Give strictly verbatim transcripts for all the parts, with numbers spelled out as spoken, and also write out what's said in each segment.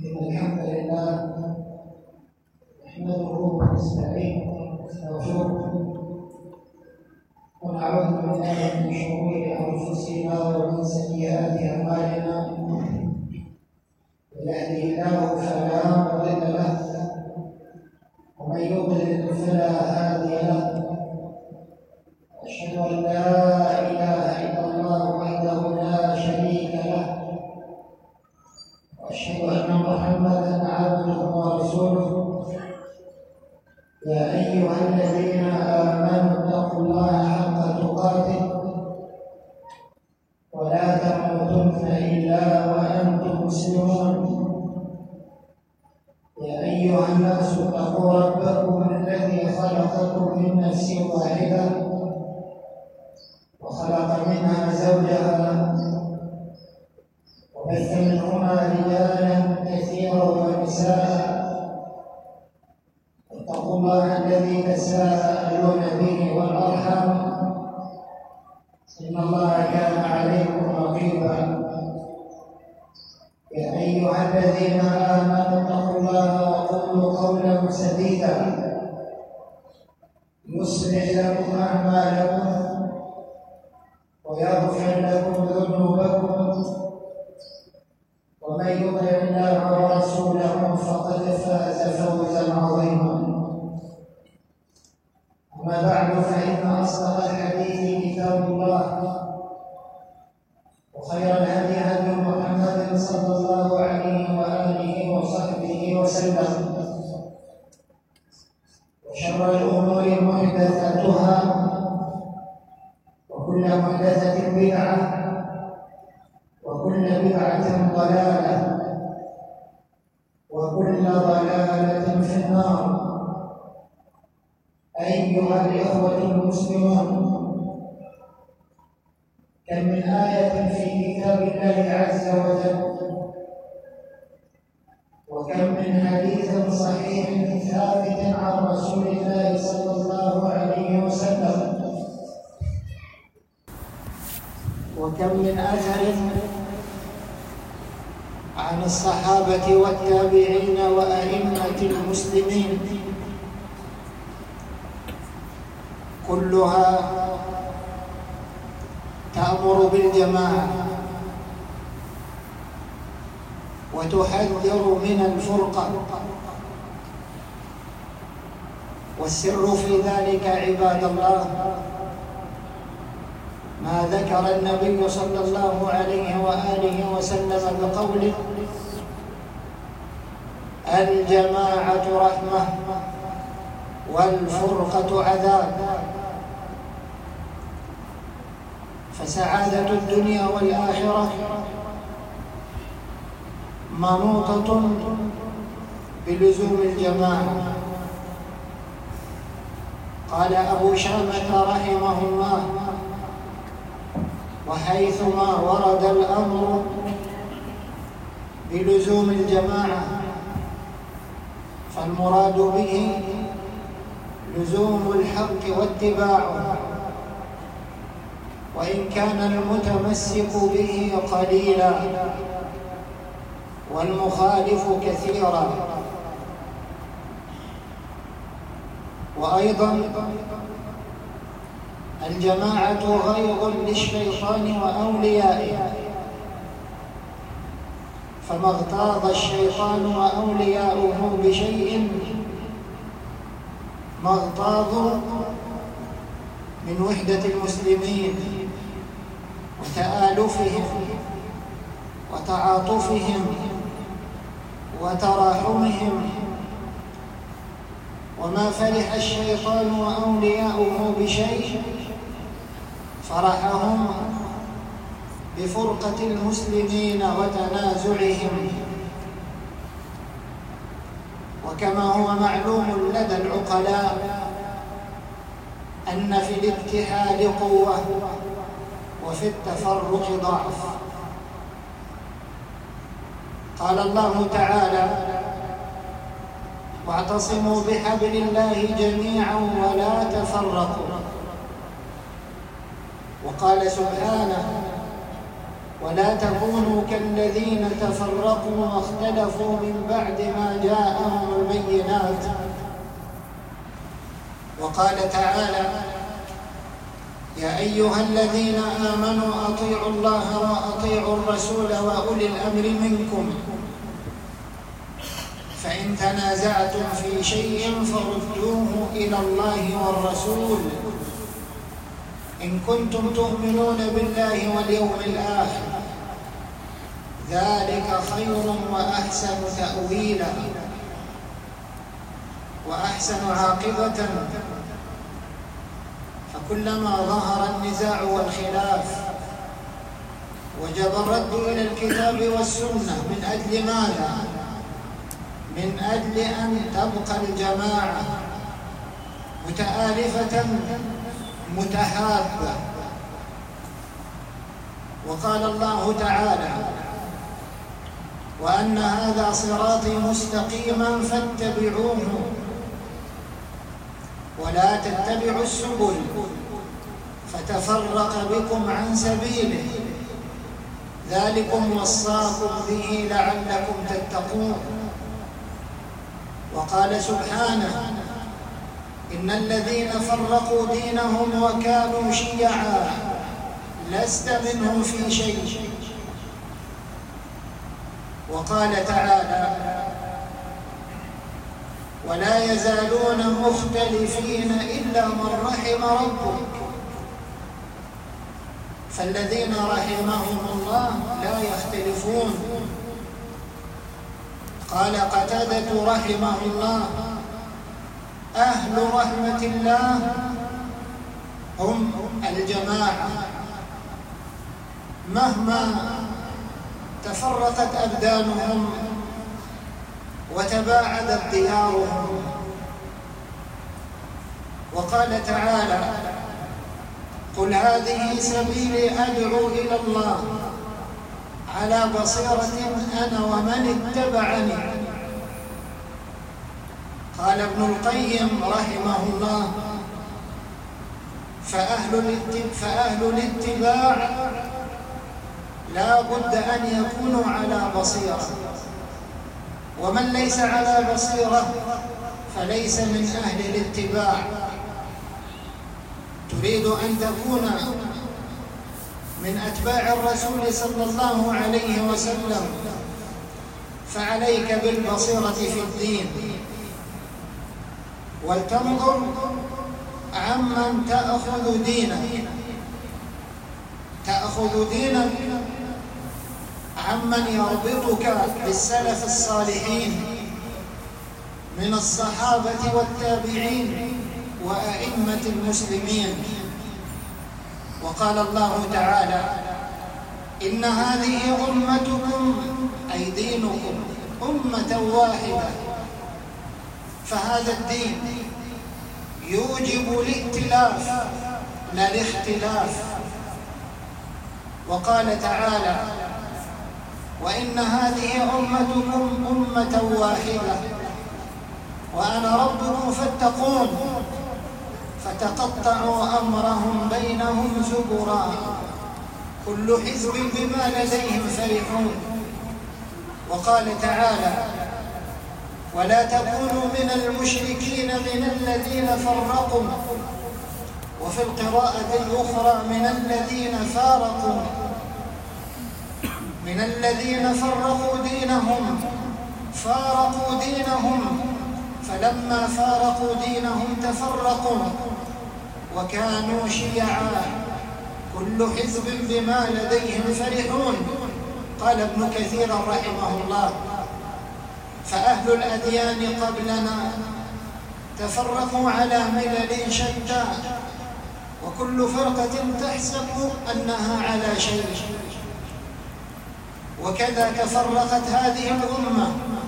إن الحمد لله نحمده ونستعينه ونستغفره ونعوذ بالله من شرور أنفسنا ومن سيئات أعمالنا. من يهده الله فلا مضل له ومن يضلل فلا هادي له. أشهد أن لا إله إلا الله وحده لا شريك له، وأشهد أن محمدًا عبده ورسوله. يا أيها الذين آمنوا اتقوا الله حق تقاته ولا تموتن إلا وأنتم مسلمون. يا أيها الناس اتقوا ربكم الذي خلقكم من نفس واحدة وخلق منها زوجها وبث منهما رجالا كثيرا ونساء. اتقوا الله الذي تساءلون به والأرحام إن الله كان عليكم رقيبا. يا أيها الذين آمنوا اتقوا الله وقولوا قولا سديدا يصلح لكم أعمالكم ويغفر لكم ذنوبكم، ومن يطع الله ورسوله فقد فاز فوزا عظيما. أما بعد، فإن أصدق الحديث كتاب الله، وخير الهدي هدي محمد صلى الله عليه وآله وصحبه وسلم، وشر الأمور محدثاتها، وكل محدثة بدعة، وكل بدعة ضلالة، وكل ضلالة في النار. أيها الإخوة المسلمون، كم من آية في كتاب الله عز وجل، وكم من حديث صحيح ثابت عن رسول الله صلى الله عليه وسلم، وكم من أثر عن الصحابة والتابعين وأئمة المسلمين، كلها تأمر بالجماعة وتحذر من الفرقة. والسر في ذلك عباد الله ما ذكر النبي صلى الله عليه وآله وسلم بقوله: الجماعة رحمة والفرقة عذاب. فسعادة الدنيا والآخرة منوطة بلزوم الجماعة. قال أبو شامة رحمه الله: وحيثما ورد الأمر بلزوم الجماعة فالمراد به لزوم الحق واتباعه، وإن كان المتمسك به قليلا والمخالف كثيرا. وأيضا الجماعة غيظ للشيطان وأوليائه، فما اغتاظ الشيطان وأولياؤه بشيء ما اغتاظوا من وحدة المسلمين وتآلفهم وتعاطفهم وتراحمهم. وما فرح الشيطان وأولياؤه بشيء فرحهم بفرقة المسلمين وتنازعهم. وكما هو معلوم لدى العقلاء أن في الاتحاد قوة وفي التفرق ضعف. قال الله تعالى: واعتصموا بحبل الله جميعا ولا تفرقوا. وقال سبحانه: ولا تكونوا كالذين تفرقوا واختلفوا من بعد ما جاءهم البينات. وقال تعالى: يا أيها الذين آمنوا أطيعوا الله وأطيعوا الرسول وأولي الأمر منكم فإن تنازعتم في شيء فردوه إلى الله والرسول إن كنتم تؤمنون بالله واليوم الآخر ذلك خير وأحسن تأويلا وأحسن عاقبة. فكلما ظهر النزاع والخلاف وجب الرد إلى الكتاب والسنة. من أجل ماذا؟ من أجل أن تبقى الجماعة متآلفة متحابة. وقال الله تعالى: وأن هذا صراطي مستقيما فاتبعوه ولا تتبعوا السبل فتفرق بكم عن سبيله ذلكم وصاكم به لعلكم تتقون. وقال سبحانه: إن الذين فرقوا دينهم وكانوا شيعا لست منهم في شيء. وقال تعالى: ولا يزالون مختلفين إلا من رحم ربك. فالذين رحمهم الله لا يختلفون. قال قتادة رحمه الله: أهل رحمة الله هم الجماعة مهما تفرقت أبدانهم وتباعدت ديارهم. وقال تعالى: قل هذه سبيلي أدعو إلى الله على بصيرة أنا ومن اتبعني. قال ابن القيم رحمه الله: فأهل فأهل الاتباع لا بد أن يكونوا على بصيرة، ومن ليس على بصيرة فليس من أهل الاتباع. تريد أن تكون من أتباع الرسول صلى الله عليه وسلم فعليك بالبصيرة في الدين، ولتنظر عمن تأخذ دينك. تأخذ دينك عمن يربطك بالسلف الصالحين من الصحابة والتابعين وأئمة المسلمين. وقال الله تعالى: إن هذه أمتكم أي دينكم أمة واحدة. فهذا الدين يوجب الائتلاف لا الاختلاف. وقال تعالى: وإن هذه أمتكم أمة واحدة وأنا ربكم فاتقون فتقطعوا أمرهم بينهم زبرا كل حزب بما لديهم فرحون. وقال تعالى: ولا تكونوا من المشركين من الذين فرقوا. وفي القراءة الأخرى: من الذين فارقوا من الذين فرقوا دينهم فارقوا دينهم فلما فارقوا دينهم تفرقوا وكانوا شيعا كل حزب بما لديهم فرحون. قال ابن كثير رحمه الله: فأهل الأديان قبلنا تفرقوا على ملل شتى وكل فرقة تحسب أنها على شيء. وكذا تفرقت هذه الأمة،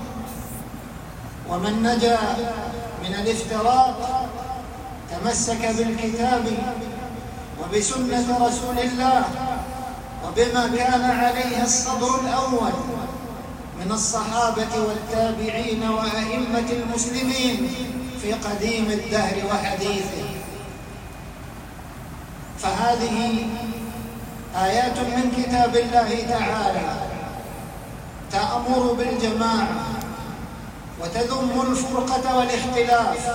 ومن نجا من الافتراق تمسك بالكتاب وبسنة رسول الله وبما كان عليه الصدر الأول من الصحابة والتابعين وأئمة المسلمين في قديم الدهر وحديثه. فهذه آيات من كتاب الله تعالى تأمر بالجماعة وتذم الفرقة والاختلاف،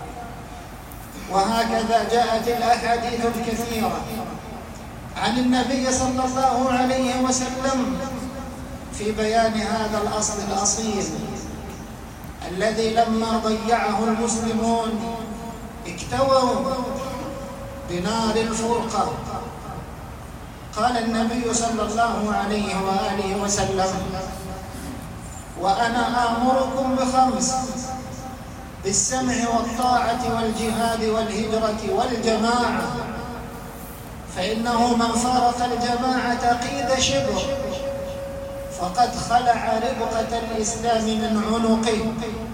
وهكذا جاءت الأحاديث الكثيرة عن النبي صلى الله عليه وسلم في بيان هذا الأصل الأصيل الذي لما ضيعه المسلمون اكتووا بنار الفرقة. قال النبي صلى الله عليه وآله وسلم: وأنا آمركم بخمس: بالسمع والطاعة والجهاد والهجرة والجماعة، فإنه من فارق الجماعة قيد شبر فقد خلع ربقة الإسلام من عنقه،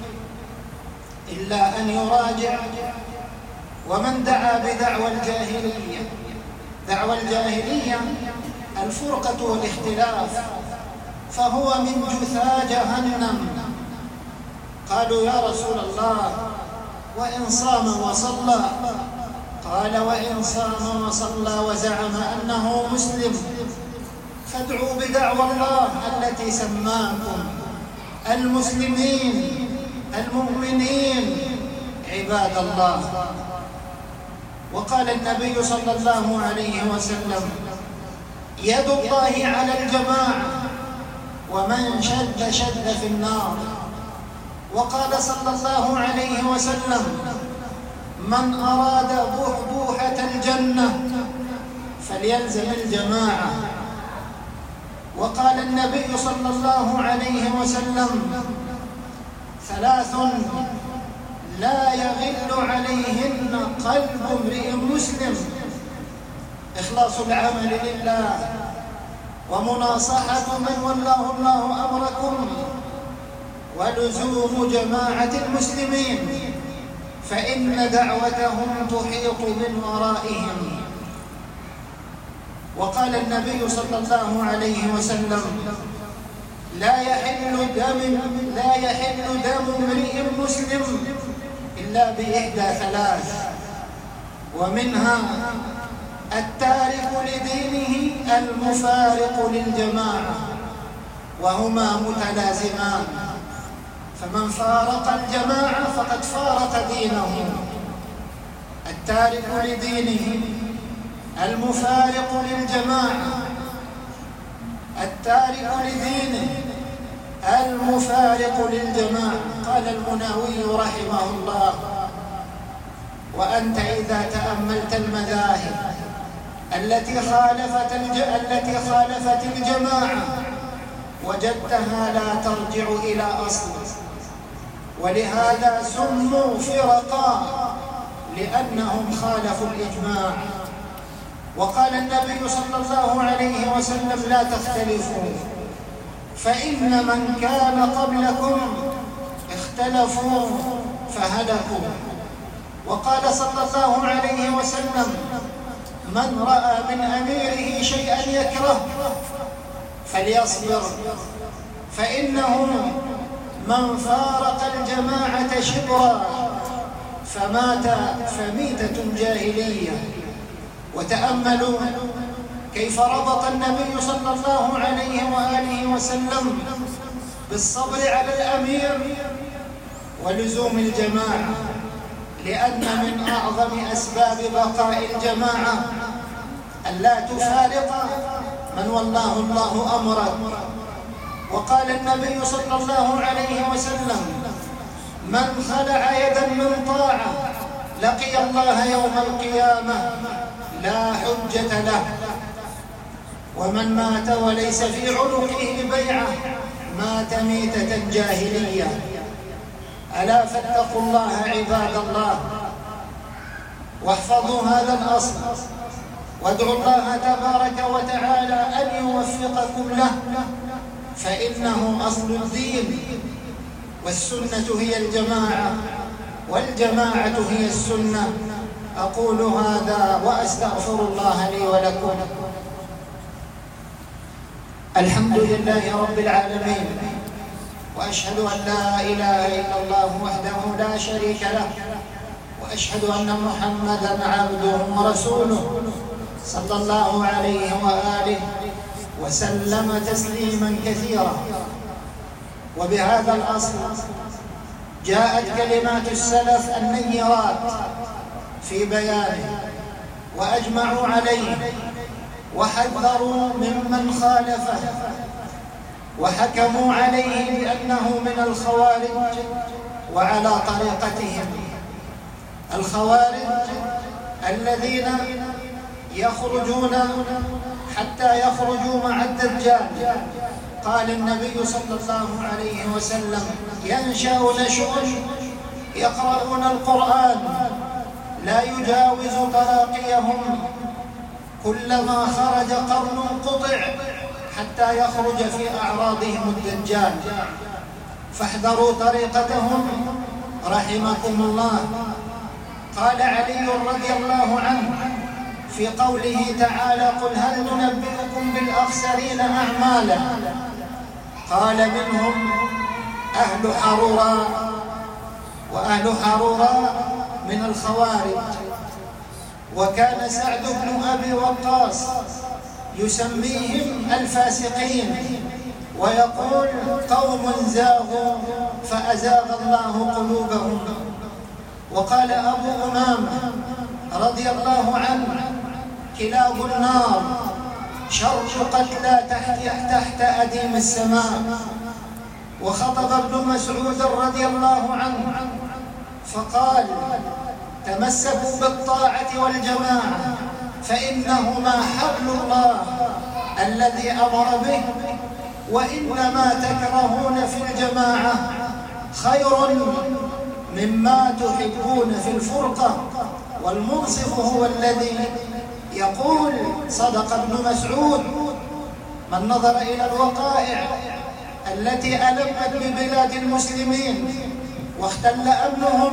إلا أن يراجع. ومن دعا بدعوى الجاهلية، دعوى الجاهلية الفرقة والاختلاف، فهو من جثى جهنم. قالوا: يا رسول الله، وإن صام وصلى؟ قال: وإن صام وصلى وزعم أنه مسلم فادعوا بدعوى الله التي سماكم المسلمين المؤمنين عباد الله. وقال النبي صلى الله عليه وسلم: يد الله على الجماعة، ومن شد شد في النار. وقال صلى الله عليه وسلم: من أراد بحبوحة الجنة فليلزم الجماعة. وقال النبي صلى الله عليه وسلم: ثلاث لا يغل عليهن قلب امرئ مسلم: إخلاص العمل لله، ومناصحة من ولاه الله أمركم، ولزوم جماعة المسلمين، فإن دعوتهم تحيط من ورائهم. وقال النبي صلى الله عليه وسلم: لا يحل دم لا يحل دم امرئ مسلم إلا بإحدى ثلاث، ومنها التارك لدينه المفارق للجماعة، وهما متلازمان، فمن فارق الجماعة فقد فارق دينه. التارك لدينه المفارق للجماعة، التارك لدينه المفارق للجماعة. قال المناوي رحمه الله: وأنت إذا تأملت المذاهب التي خالفت الج... التي خالفت الجماعة وجدتها لا ترجع إلى أصل، ولهذا سموا فرقا لأنهم خالفوا الإجماع. وقال النبي صلى الله عليه وسلم: لا تختلفوا فإن من كان قبلكم اختلفوا فهلكوا. وقال صلى الله عليه وسلم: من رأى من أميره شيئا يكره فليصبر، فإنه من فارق الجماعة شبرا فمات فميتة جاهلية. وتأملوا كيف ربط النبي صلى الله عليه وآله وسلم بالصبر على الأمير ولزوم الجماعة، لأن من أعظم أسباب بقاء الجماعة ألا تفارق من والله الله أمرك. وقال النبي صلى الله عليه وسلم: من خلع يدا من طاعة لقي الله يوم القيامة لا حجة له، ومن مات وليس في عنقه بيعة مات ميتة جاهلية. ألا فاتقوا الله عباد الله، واحفظوا هذا الأصل، وادعوا الله تبارك وتعالى أن يوفقكم له، فإنه أصل الدين، والسنة هي الجماعة، والجماعة هي السنة. أقول هذا وأستغفر الله لي ولكم. الحمد لله رب العالمين، وأشهد أن لا إله إلا الله وحده لا شريك له، وأشهد أن محمدًا عبده ورسوله. صلى الله عليه وآله وسلم تسليما كثيرا. وبهذا الأصل جاءت كلمات السلف النيرات في بيانه، وأجمعوا عليه وحذروا ممن خالفه، وحكموا عليه بأنه من الخوارج وعلى طريقتهم. الخوارج الذين يخرجون حتى يخرجوا مع الدجال. قال النبي صلى الله عليه وسلم: ينشأ نشأ يقرؤون القرآن لا يجاوز تراقيهم، كلما خرج قرن قطع حتى يخرج في أعراضهم الدجال، فاحذروا طريقتهم رحمكم الله. قال علي رضي الله عنه في قوله تعالى: قل هل ننبئكم بالأخسرين أعمالا؟ قال: منهم أهل حروراء، وأهل حروراء من الخوارج. وكان سعد بن أبي وقاص يسميهم الفاسقين، ويقول: قوم زاغوا فأزاغ الله قلوبهم. وقال أبو أمامة رضي الله عنه: كلاب النار شر قتلى تحت, تحت أديم السماء. وخطب ابن مسعود رضي الله عنه فقال: تمسكوا بالطاعة والجماعة فإنهما حبل الله الذي أمر به، وإنما تكرهون في الجماعة خير مما تحبون في الفرقة. والمنصف هو الذي يقول: صدق ابن مسعود. من نظر إلى الوقائع التي ألمت ببلاد المسلمين واختل أمنهم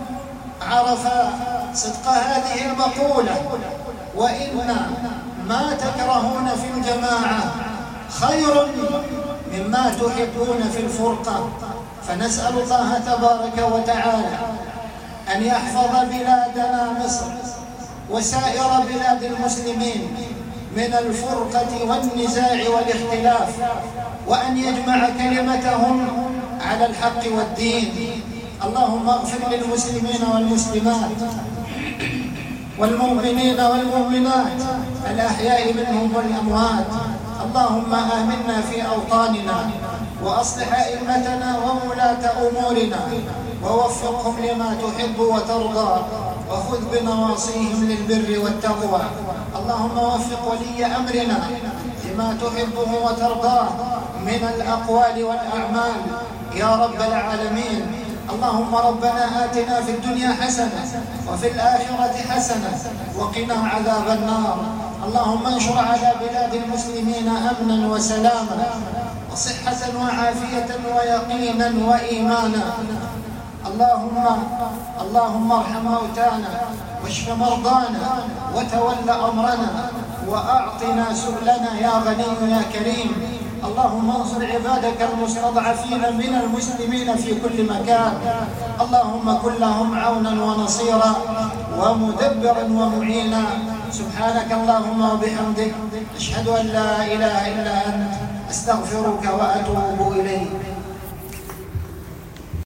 عرف صدق هذه المقولة: وإن ما تكرهون في الجماعة خير مما تحبون في الفرقة. فنسأل الله تبارك وتعالى أن يحفظ بلادنا مصر وسائر بلاد المسلمين من الفرقة والنزاع والاختلاف، وأن يجمع كلمتهم على الحق والدين. اللهم اغفر للمسلمين والمسلمات والمؤمنين والمؤمنات الأحياء منهم والأموات. اللهم آمنا في أوطاننا، وأصلح أئمتنا وولاة أمورنا، ووفقهم لما تحب وترضى، وخذ بنواصيهم للبر والتقوى. اللهم وفق ولي أمرنا لما تحبه وترضاه من الأقوال والأعمال يا رب العالمين. اللهم ربنا آتنا في الدنيا حسنة وفي الآخرة حسنة وقنا عذاب النار. اللهم انشر على بلاد المسلمين أمنا وسلاما وصحة وعافية ويقينا وإيمانا. اللهم اللهم ارحم موتانا واشف مرضانا وتول أمرنا وأعطنا سؤلنا يا غني يا كريم. اللهم انصر عبادك المستضعفين من المسلمين في كل مكان. اللهم كن لهم عونا ونصيرا ومدبرا ومعينا. سبحانك اللهم وبحمدك، أشهد أن لا إله إلا أنت، أستغفرك وأتوب إليك.